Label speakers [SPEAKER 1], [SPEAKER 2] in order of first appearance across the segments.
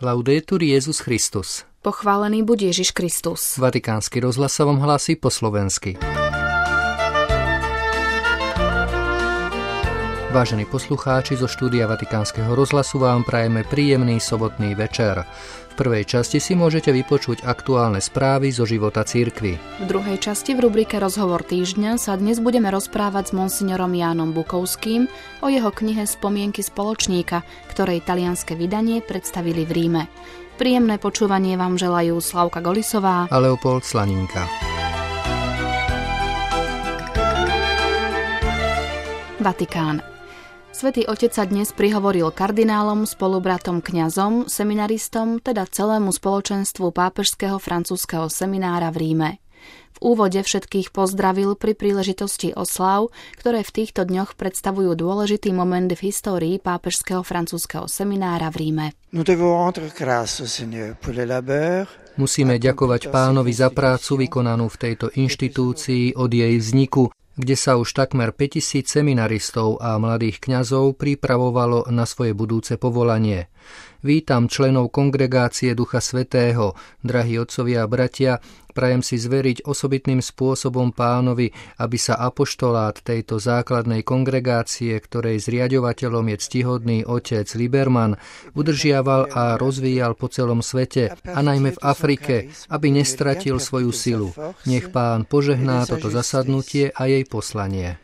[SPEAKER 1] Laudetur Jesus Christus.
[SPEAKER 2] Pochválený buď Ježiš Kristus.
[SPEAKER 1] Vatikánsky rozhlas sa vám hlási po slovensky. Vážení poslucháči, zo štúdia Vatikánskeho rozhlasu vám prajeme príjemný sobotný večer. V prvej časti si môžete vypočuť aktuálne správy zo života cirkvi.
[SPEAKER 2] V druhej časti v rubrike Rozhovor týždňa sa dnes budeme rozprávať s monsignorom Jánom Bukovským o jeho knihe Spomienky spoločníka, ktorej talianske vydanie predstavili v Ríme. Príjemné počúvanie vám želajú Slavka Golisová
[SPEAKER 1] a Leopold Slaninka.
[SPEAKER 2] Vatikán. Svätý Otec sa dnes prihovoril kardinálom, spolubratom, kňazom, seminaristom, teda celému spoločenstvu pápežského francúzskeho seminára v Ríme. V úvode všetkých pozdravil pri príležitosti osláv, ktoré v týchto dňoch predstavujú dôležitý moment v histórii pápežského francúzskeho seminára v Ríme.
[SPEAKER 1] Musíme ďakovať Pánovi za prácu vykonanú v tejto inštitúcii od jej vzniku, kde sa už takmer 5000 seminaristov a mladých kňazov pripravovalo na svoje budúce povolanie. Vítam členov Kongregácie Ducha Svätého, drahí otcovia a bratia, prajem si zveriť osobitným spôsobom Pánovi, aby sa apoštolát tejto základnej kongregácie, ktorej zriaďovateľom je ctihodný otec Liberman, udržiaval a rozvíjal po celom svete, a najmä v Afrike, aby nestratil svoju silu. Nech Pán požehná toto zasadnutie a jej poslanie.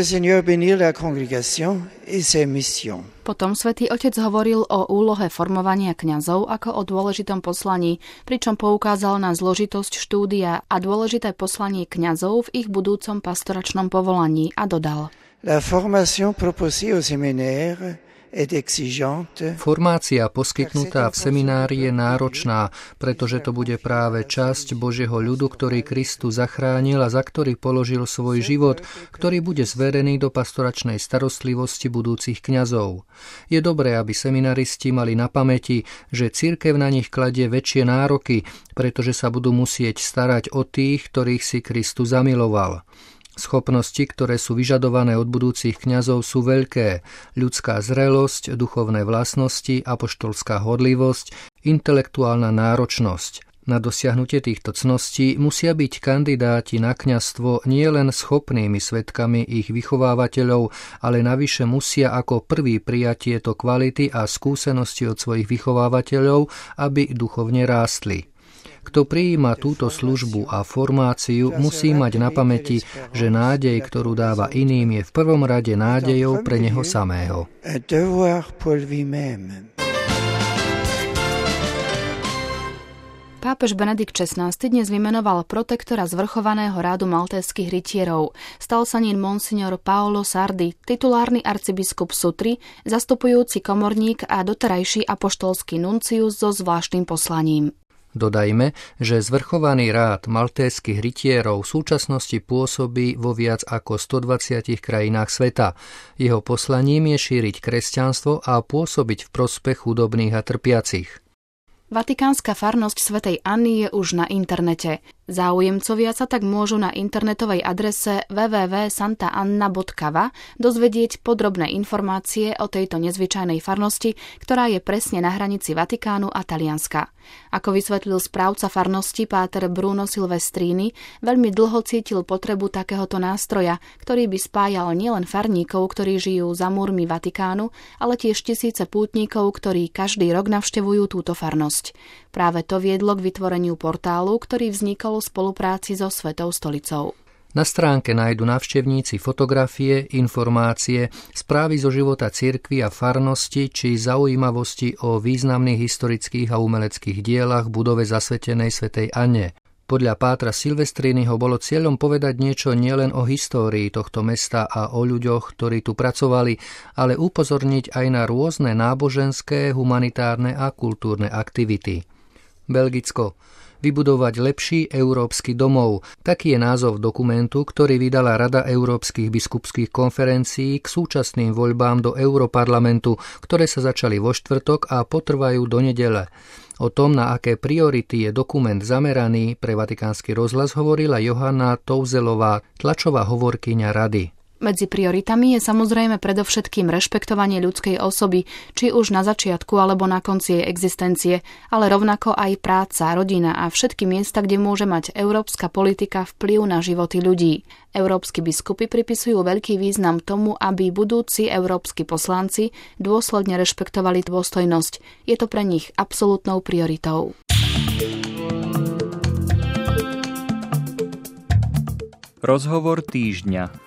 [SPEAKER 2] Potom Svätý Otec hovoril o úlohe formovania kňazov ako o dôležitom poslaní, pričom poukázal na zložitosť štúdia a dôležité poslanie kňazov v ich budúcom pastoračnom povolaní a dodal:
[SPEAKER 1] Formácia poskytnutá v seminári je náročná, pretože to bude práve časť Božieho ľudu, ktorý Kristus zachránil a za ktorý položil svoj život, ktorý bude zverený do pastoračnej starostlivosti budúcich kňazov. Je dobré, aby seminaristi mali na pamäti, že cirkev na nich kladie väčšie nároky, pretože sa budú musieť starať o tých, ktorých si Kristus zamiloval. Schopnosti, ktoré sú vyžadované od budúcich kňazov, sú veľké. Ľudská zrelosť, duchovné vlastnosti, apoštolská horlivosť, intelektuálna náročnosť. Na dosiahnutie týchto cností musia byť kandidáti na kňazstvo nielen schopnými svedkami ich vychovávateľov, ale navyše musia ako prvý prijať tieto kvality a skúsenosti od svojich vychovávateľov, aby duchovne rástli. Kto prijíma túto službu a formáciu, musí mať na pamäti, že nádej, ktorú dáva iným, je v prvom rade nádejou pre neho samého.
[SPEAKER 2] Pápež Benedikt XVI dnes vymenoval protektora zvrchovaného rádu maltéskych rytierov. Stal sa ním monsignor Paolo Sardi, titulárny arcibiskup Sutry, zastupujúci komorník a doterajší apoštolský nuncius so zvláštnym poslaním.
[SPEAKER 1] Dodajme, že zvrchovaný rád maltéskych rytierov v súčasnosti pôsobí vo viac ako 120 krajinách sveta. Jeho poslaním je šíriť kresťanstvo a pôsobiť v prospech chudobných a trpiacich.
[SPEAKER 2] Vatikánska farnosť svätej Anny je už na internete. Záujemcovia sa tak môžu na internetovej adrese www.santaanna.va dozvedieť podrobné informácie o tejto nezvyčajnej farnosti, ktorá je presne na hranici Vatikánu a Talianska. Ako vysvetlil správca farnosti páter Bruno Silvestrini, veľmi dlho cítil potrebu takéhoto nástroja, ktorý by spájal nielen farníkov, ktorí žijú za múrmi Vatikánu, ale tiež tisíce pútnikov, ktorí každý rok navštevujú túto farnosť. Práve to viedlo k vytvoreniu portálu, ktorý vznikol v spolupráci so Svetou stolicou.
[SPEAKER 1] Na stránke nájdu návštevníci fotografie, informácie, správy zo života cirkvi a farnosti či zaujímavosti o významných historických a umeleckých dielach v budove zasvetenej svätej Anne. Podľa pátra Silvestriniho bolo cieľom povedať niečo nielen o histórii tohto mesta a o ľuďoch, ktorí tu pracovali, ale upozorniť aj na rôzne náboženské, humanitárne a kultúrne aktivity. Belgicko. Vybudovať lepší európsky domov. Taký je názov dokumentu, ktorý vydala Rada európskych biskupských konferencií k súčasným voľbám do Europarlamentu, ktoré sa začali vo štvrtok a potrvajú do nedele. O tom, na aké priority je dokument zameraný, pre Vatikánsky rozhlas hovorila Johana Touzelová, tlačová hovorkyňa Rady.
[SPEAKER 2] Medzi prioritami je samozrejme predovšetkým rešpektovanie ľudskej osoby, či už na začiatku alebo na konci jej existencie, ale rovnako aj práca, rodina a všetky miesta, kde môže mať európska politika vplyv na životy ľudí. Európski biskupy pripisujú veľký význam tomu, aby budúci európski poslanci dôsledne rešpektovali dôstojnosť. Je to pre nich absolútnou prioritou.
[SPEAKER 3] Rozhovor týždňa.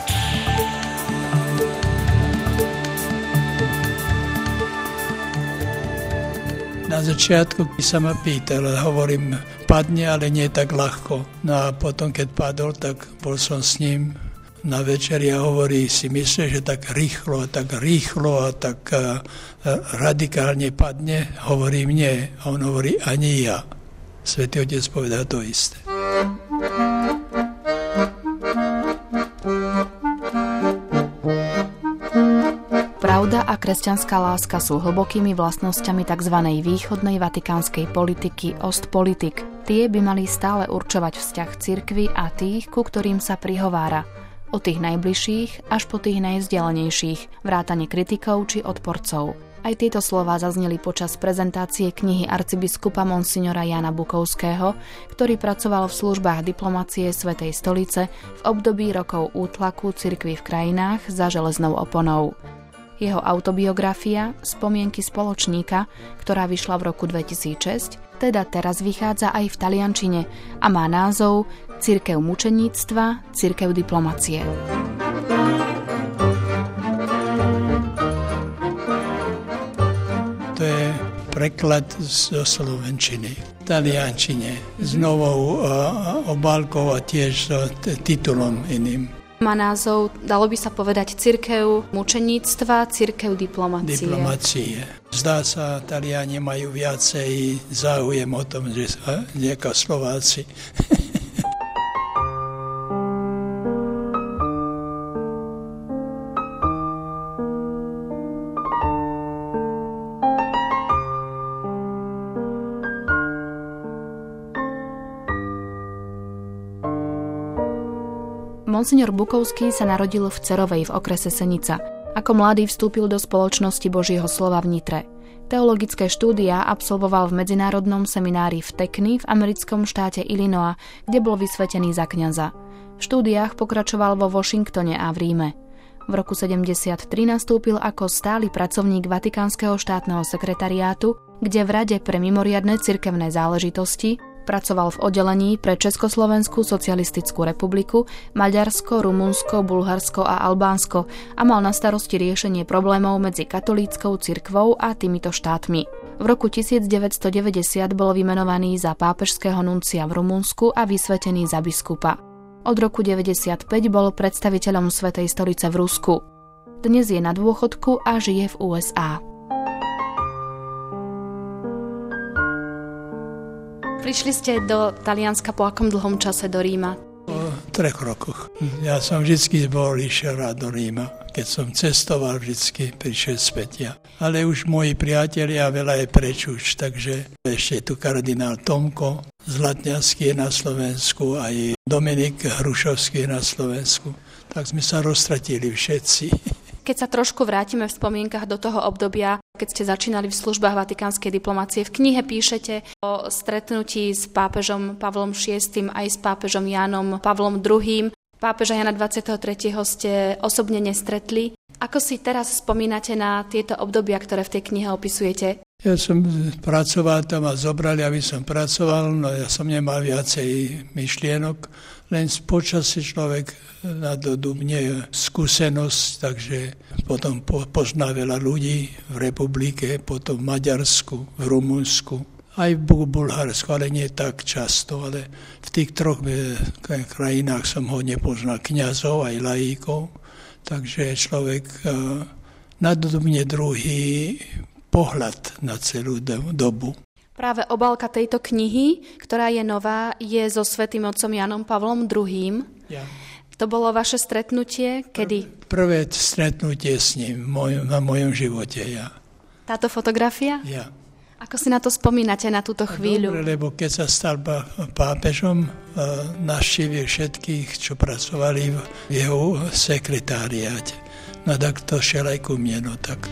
[SPEAKER 4] Na začiatku sa ma pýtal, hovorím, padne, ale nie tak ľahko. No a potom, keď padol, tak bol som s ním na večeri a hovorí, si myslíš, že tak rýchlo a tak radikálne padne? Hovorím, nie. A on hovorí, ani ja. Svätý Otec povedal to isté.
[SPEAKER 2] Pravda a kresťanská láska sú hlbokými vlastnosťami tzv. Východnej vatikánskej politiky Ostpolitik. Tie by mali stále určovať vzťah cirkvi a tých, ku ktorým sa prihovára. Od tých najbližších až po tých najvzdialenejších, vrátane kritikov či odporcov. Aj tieto slová zazneli počas prezentácie knihy arcibiskupa monsignora Jána Bukovského, ktorý pracoval v službách diplomacie Svätej stolice v období rokov útlaku cirkvi v krajinách za železnou oponou. Jeho autobiografia Spomienky spoločníka, ktorá vyšla v roku 2006, teda teraz vychádza aj v taliančine a má názov Cirkev mučeníctva, cirkev diplomacie.
[SPEAKER 4] To je preklad zo slovenčiny, taliančine, s novou obálkou a tiež s titulom iným.
[SPEAKER 2] Má názov, dalo by sa povedať, Cirkev mučeníctva, cirkev diplomacie.
[SPEAKER 4] Zdá sa, Taliani majú viacej záujem o tom, že sa ako Slováci.
[SPEAKER 2] Monsignor Bukovský sa narodil v Cerovej v okrese Senica. Ako mladý vstúpil do spoločnosti Božieho slova v Nitre. Teologické štúdia absolvoval v medzinárodnom seminári v Tekny v americkom štáte Illinois, kde bol vysvetený za kňaza. V štúdiách pokračoval vo Washingtone a v Ríme. V roku 73 nastúpil ako stály pracovník Vatikánskeho štátneho sekretariátu, kde v Rade pre mimoriadne cirkevné záležitosti pracoval v oddelení pre Československú socialistickú republiku, Maďarsko, Rumunsko, Bulharsko a Albánsko a mal na starosti riešenie problémov medzi katolíckou cirkvou a týmito štátmi. V roku 1990 bol vymenovaný za pápežského nuncia v Rumunsku a vysvetený za biskupa. Od roku 1995 bol predstaviteľom Svätej stolice v Rusku. Dnes je na dôchodku a žije v USA. Prišli ste do Talianska po akom dlhom čase do Ríma?
[SPEAKER 4] Po 3 rokoch. Ja som vždycky išiel rád do Ríma. Keď som cestoval, vždycky prišiel späť ja. Ale už moji priatelia veľa je preč už, takže ešte tu kardinál Tomko Zlatňanský je na Slovensku, aj Dominik Hrušovský je na Slovensku. Tak sme sa roztratili všetci.
[SPEAKER 2] Keď sa trošku vrátime v spomienkach do toho obdobia, keď ste začínali v službách vatikánskej diplomácie, v knihe píšete o stretnutí s pápežom Pavlom VI aj s pápežom Jánom Pavlom II. Pápeža Jana 23. ste osobne nestretli. Ako si teraz spomínate na tieto obdobia, ktoré v tej knihe opisujete?
[SPEAKER 4] Ja som pracoval tam a zobrali, aby som pracoval, no ja som nemal viacej myšlienok, len počasie človek nadobudne skúsenosť, takže potom pozná veľa ľudí v republike, potom v Maďarsku, v Rumunsku, aj v Bulharsku, ale nie tak často, ale v tých 3 krajinách som hodne poznal kňazov aj laíkov, takže človek nadobudne druhý pohľad na celú dobu.
[SPEAKER 2] Práve obálka tejto knihy, ktorá je nová, je so svätým otcom Jánom Pavlom II.
[SPEAKER 4] Ja.
[SPEAKER 2] To bolo vaše stretnutie, kedy?
[SPEAKER 4] Prvé stretnutie s ním na mojom živote, ja.
[SPEAKER 2] Táto fotografia?
[SPEAKER 4] Ja.
[SPEAKER 2] Ako si na to spomínate, na túto chvíľu?
[SPEAKER 4] Dobre, lebo keď sa stal pápežom, navštívil všetkých, čo pracovali v jeho sekretariáte. No tak to šiel aj ku mne, no tak.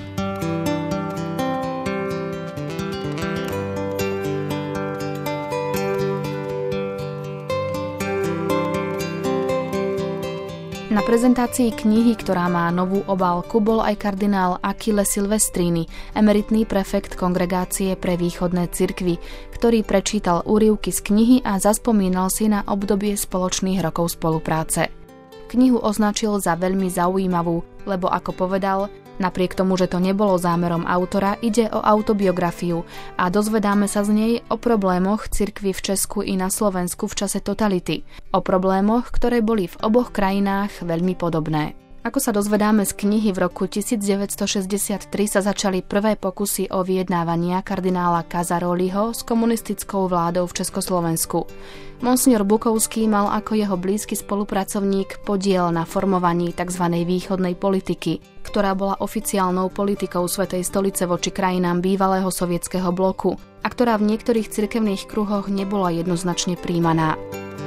[SPEAKER 2] Na prezentácii knihy, ktorá má novú obálku, bol aj kardinál Achille Silvestrini, emeritný prefekt Kongregácie pre východné cirkvi, ktorý prečítal úryvky z knihy a zaspomínal si na obdobie spoločných rokov spolupráce. Knihu označil za veľmi zaujímavú, lebo ako povedal, napriek tomu, že to nebolo zámerom autora, ide o autobiografiu a dozvedáme sa z nej o problémoch cirkvi v Česku i na Slovensku v čase totality, o problémoch, ktoré boli v oboch krajinách veľmi podobné. Ako sa dozvedáme z knihy, v roku 1963 sa začali prvé pokusy o vyjednávania kardinála Casaroliho s komunistickou vládou v Československu. Monsignor Bukovský mal ako jeho blízky spolupracovník podiel na formovaní tzv. Východnej politiky, ktorá bola oficiálnou politikou Svätej stolice voči krajinám bývalého sovietskeho bloku a ktorá v niektorých cirkevných kruhoch nebola jednoznačne prijímaná.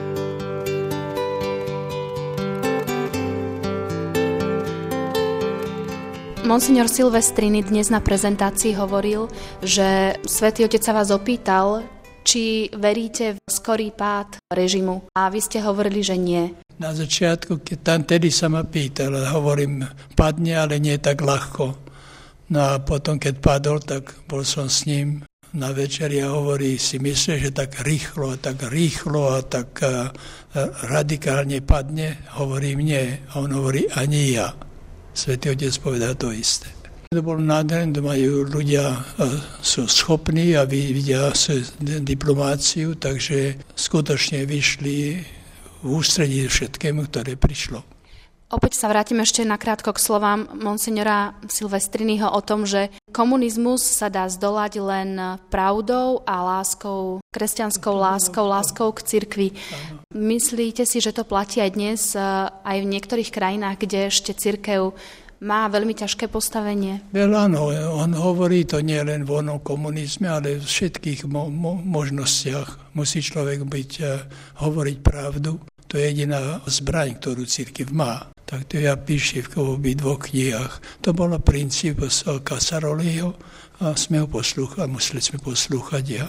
[SPEAKER 2] Monsignor Silvestrini dnes na prezentácii hovoril, že Svätý Otec sa vás opýtal, či veríte v skorý pád režimu. A vy ste hovorili, že nie.
[SPEAKER 4] Na začiatku, tedy sa ma pýtal, hovorím, padne, ale nie tak ľahko. No a potom, keď padol, tak bol som s ním na večeri a hovorí, si myslíš, že tak rýchlo a tak radikálne padne? Hovorím, nie. A on hovorí, ani ja. Svätý Otec povedal to isté. To bolo nádherné, majú ľudia, sú schopní a vidia diplomáciu, takže skutočne vyšli v ústredí všetkému, ktoré prišlo.
[SPEAKER 2] Opäť sa vrátim ešte nakrátko k slovám monsignora Silvestriniho o tom, že komunizmus sa dá zdolať len pravdou a láskou, kresťanskou láskou k cirkvi. Myslíte si, že to platí aj dnes, aj v niektorých krajinách, kde ešte cirkev má veľmi ťažké postavenie?
[SPEAKER 4] Áno, on hovorí to nie len v onom komunizme, ale v všetkých možnostiach musí človek hovoriť pravdu. To je jediná zbraň, ktorú cirkev má. Tak to ja píšem v obidvoch knihách. To bol princíp z Casaroliho a sme ho poslúchali, museli sme poslúchať ja.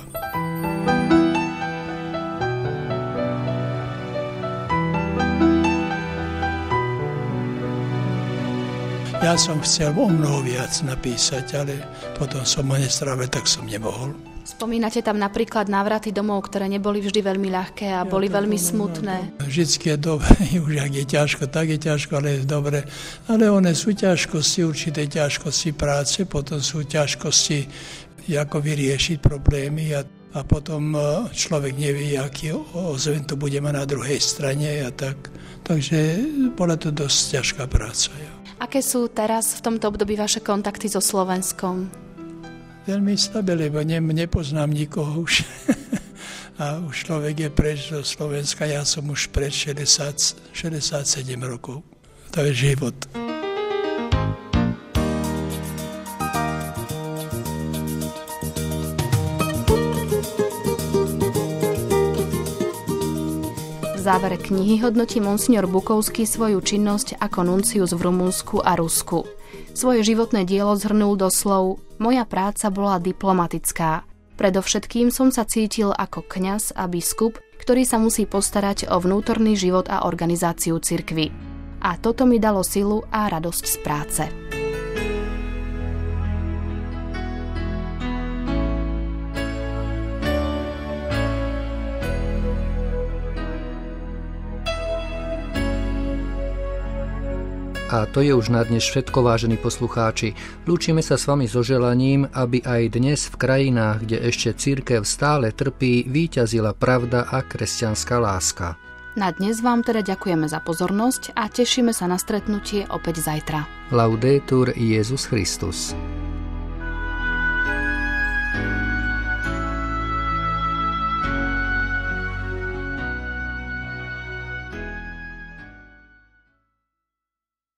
[SPEAKER 4] Ja som chcel o mnoho viac napísať, ale potom som ho nestrávil, tak som nemohol.
[SPEAKER 2] Spomínate tam napríklad návraty domov, ktoré neboli vždy veľmi ľahké a boli veľmi smutné.
[SPEAKER 4] Vždycky je dobre, už ak je ťažko, tak je ťažko, ale je dobre. Ale one sú ťažkosti, určité ťažkosti práce, potom sú ťažkosti, ako vyriešiť problémy a potom človek nevie, aký ozven to bude mať na druhej strane a tak. Takže bola to dosť ťažká práca. Ja.
[SPEAKER 2] Aké sú teraz v tomto období vaše kontakty so Slovenskom?
[SPEAKER 4] Veľmi slabé, lebo nepoznám nikoho už. A už človek je preč zo Slovenska. Ja som už preč 67 rokov. To je život.
[SPEAKER 2] V závere knihy hodnotí monsignor Bukovský svoju činnosť ako nuncius v Rumunsku a Rusku. Svoje životné dielo zhrnul do slov: moja práca bola diplomatická. Predovšetkým som sa cítil ako kňaz a biskup, ktorý sa musí postarať o vnútorný život a organizáciu cirkvi. A toto mi dalo silu a radosť z práce.
[SPEAKER 1] A to je už na dnes všetko, vážení poslucháči. Lúčime sa s vami so želaním, aby aj dnes v krajinách, kde ešte cirkev stále trpí, víťazila pravda a kresťanská láska.
[SPEAKER 2] Na dnes vám teda ďakujeme za pozornosť a tešíme sa na stretnutie opäť zajtra.
[SPEAKER 1] Laudetur Jesus Christus.